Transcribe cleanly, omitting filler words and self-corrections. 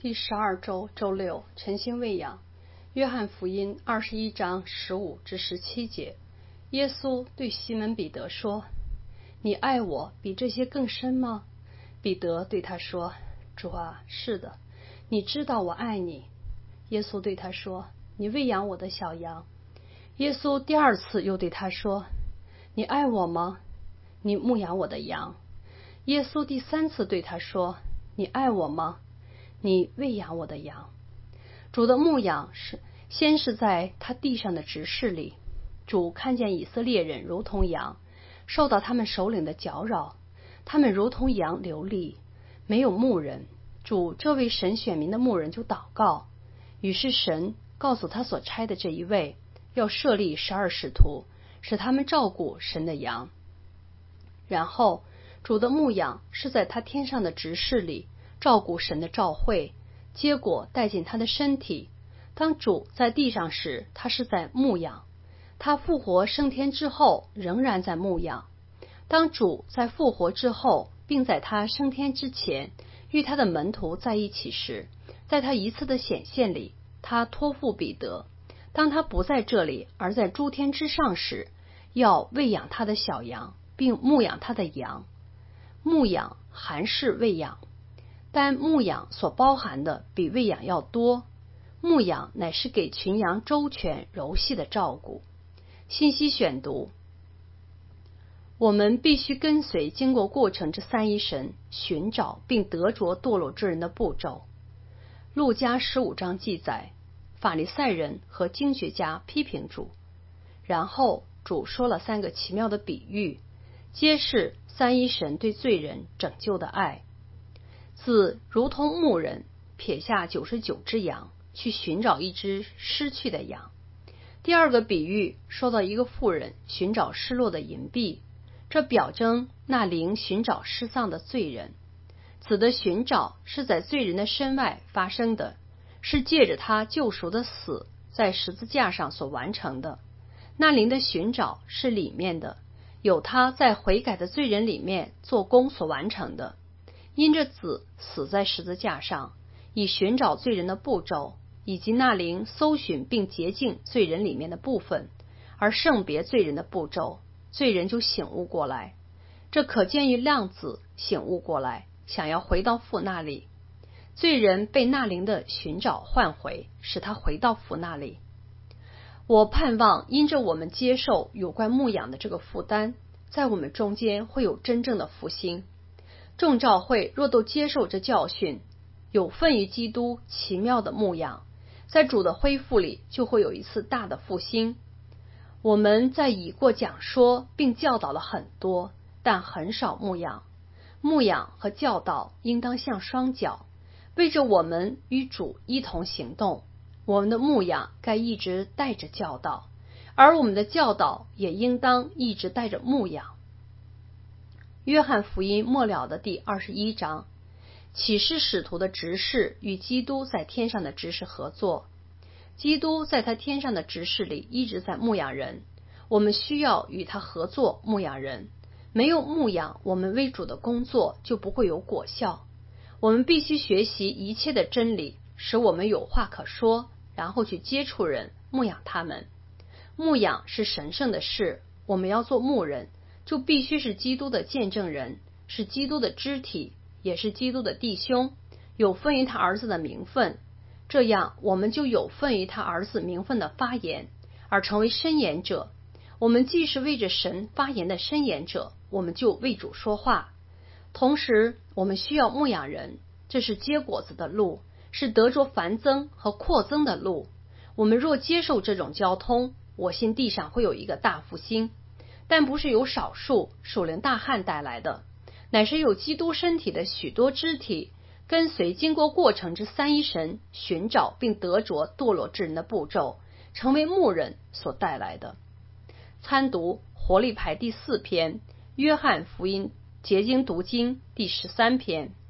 第12周周六晨星喂养，约翰福音21章15至17节，耶稣对西门彼得说：你爱我比这些更深吗？彼得对他说：主啊，是的，你知道我爱你。耶稣对他说：你喂养我的小羊。耶稣第二次又对他说：你爱我吗？你牧养我的羊。耶稣第三次对他说：你爱我吗？你喂养我的羊。主的牧养先是在他地上的执事里，主看见以色列人如同羊，受到他们首领的搅扰，他们如同羊流离，没有牧人。主这位神选民的牧人就祷告，于是神告诉他所差的这一位，要设立12使徒，使他们照顾神的羊。然后主的牧养是在他天上的执事里，照顾神的召会，结果带进他的身体。当主在地上时，他是在牧养；他复活升天之后，仍然在牧养。当主在复活之后，并在他升天之前，与他的门徒在一起时，在他一次的显现里，他托付彼得；当他不在这里，而在诸天之上时，要喂养他的小羊，并牧养他的羊。牧养含是喂养，但牧养所包含的比喂养要多。牧养乃是给群羊周全柔细的照顾。信息选读：我们必须跟随经过过程之三一神寻找并得着堕落之人的步骤。路加15章记载，法利赛人和经学家批评主，然后主说了3个奇妙的比喻，揭示三一神对罪人拯救的爱。自如同牧人撇下99只羊，去寻找一只失去的羊。第2个比喻说到一个妇人寻找失落的银币，这表征那灵寻找失丧的罪人。此的寻找是在罪人的身外发生的，是借着他救赎的死在十字架上所完成的。那灵的寻找是里面的，有他在悔改的罪人里面做工所完成的。因着子死在十字架上，以寻找罪人的步骤，以及那灵搜寻并洁净罪人里面的部分，而圣别罪人的步骤，罪人就醒悟过来。这可见于量子醒悟过来，想要回到父那里。罪人被那灵的寻找唤回，使他回到父那里。我盼望因着我们接受有关牧养的这个负担，在我们中间会有真正的复兴。众召会若都接受这教训，有份于基督奇妙的牧养，在主的恢复里就会有一次大的复兴。我们在已过讲说并教导了很多，但很少牧养。牧养和教导应当像双脚，为着我们与主一同行动。我们的牧养该一直带着教导，而我们的教导也应当一直带着牧养。约翰福音末了的第21章，启示使徒的执事与基督在天上的执事合作。基督在他天上的执事里一直在牧养人，我们需要与他合作牧养人。没有牧养，我们为主的工作就不会有果效。我们必须学习一切的真理，使我们有话可说，然后去接触人，牧养他们。牧养是神圣的事，我们要做牧人，就必须是基督的见证人，是基督的肢体，也是基督的弟兄，有份于他儿子的名分。这样我们就有份于他儿子名分的发言，而成为申言者。我们既是为着神发言的申言者，我们就为主说话。同时我们需要牧养人，这是结果子的路，是得着繁增和扩增的路。我们若接受这种交通，我信地上会有一个大复兴，但不是由少数属灵大汉带来的，乃是有基督身体的许多肢体跟随经过过程之三一神寻找并得着堕落之人的步骤，成为牧人所带来的。参读活力牌第4篇，约翰福音结经读经第13篇。